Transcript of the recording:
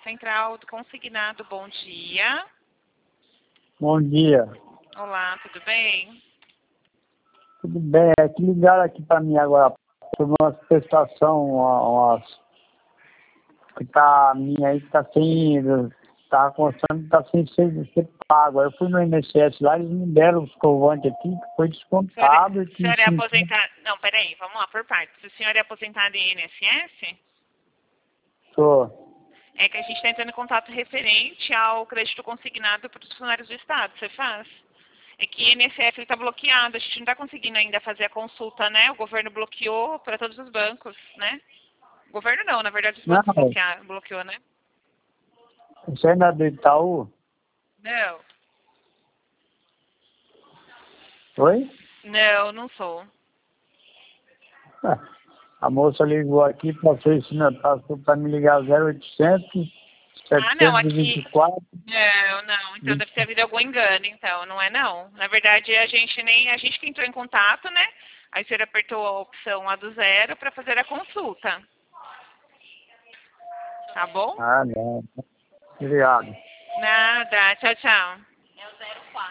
Central do Consignado, bom dia. Bom dia. Olá, tudo bem? Tudo bem? É que ligaram aqui para mim agora sobre uma prestação, que tá minha aí que tá sem, tá constando que tá sem ser pago. Aí eu fui no INSS lá, eles me deram os comprovantes aqui, que foi descontado. O senhor é aposentado? Não, peraí, vamos lá, por partes. O senhor é aposentado em INSS? Tô. É que a gente está entrando em contato referente ao crédito consignado para os funcionários do Estado. Você faz? É que o INSS está bloqueado, a gente não está conseguindo ainda fazer a consulta, né? O governo bloqueou para todos os bancos, né? O governo não, na verdade os bancos Não, bloqueou, né? você ainda é do Itaú? Não. Oi? Não, não sou. A moça ligou aqui, passou para me ligar 0800 Ah, não, aqui... 724. Não, então deve ter havido algum engano, então, não é não. Na verdade, a gente que entrou em contato, né? Aí o senhor apertou a opção lá do 0 para fazer a consulta. Tá bom? Ah, não. Obrigado. Nada, tchau, tchau.